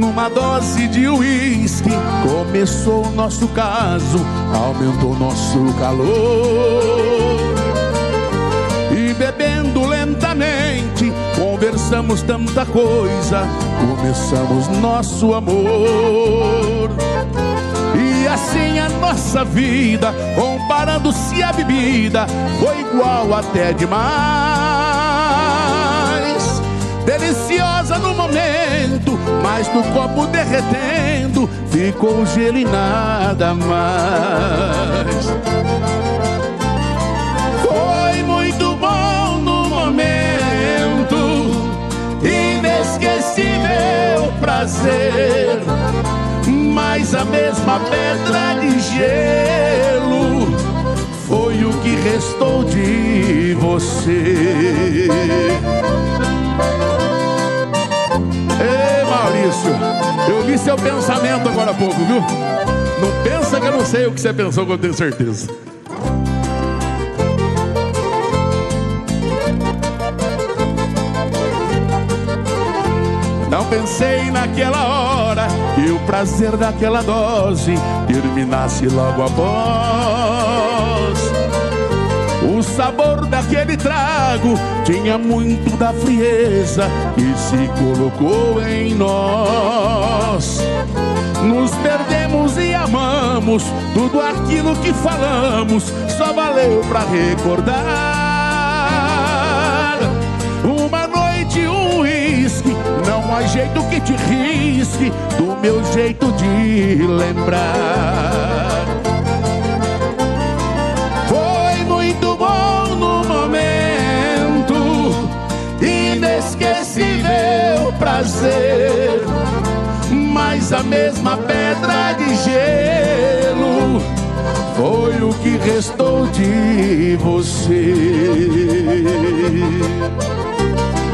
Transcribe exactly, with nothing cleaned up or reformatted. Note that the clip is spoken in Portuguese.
numa dose de uísque começou o nosso caso, aumentou nosso calor. E bebendo lentamente, conversamos tanta coisa, começamos nosso amor. E assim a nossa vida, comparando-se à bebida, foi igual até demais. Deliciosa no momento, mas no copo derretendo, ficou gelo e nada mais. Foi muito bom no momento, inesquecível prazer, mas a mesma pedra de gelo foi o que restou de você. Ei, Maurício, eu li seu pensamento agora há pouco, viu? Não pensa que eu não sei o que você pensou, que eu tenho certeza. Não pensei naquela hora que o prazer daquela dose terminasse logo após. O sabor daquele trago tinha muito da frieza que se colocou em nós. Nos perdemos e amamos, tudo aquilo que falamos só valeu pra recordar. Uma noite, um uísque, não há jeito que te risque do meu jeito de lembrar. Foi muito bom no momento, inesquecível prazer, mas a mesma pedra de gelo foi o que restou de você.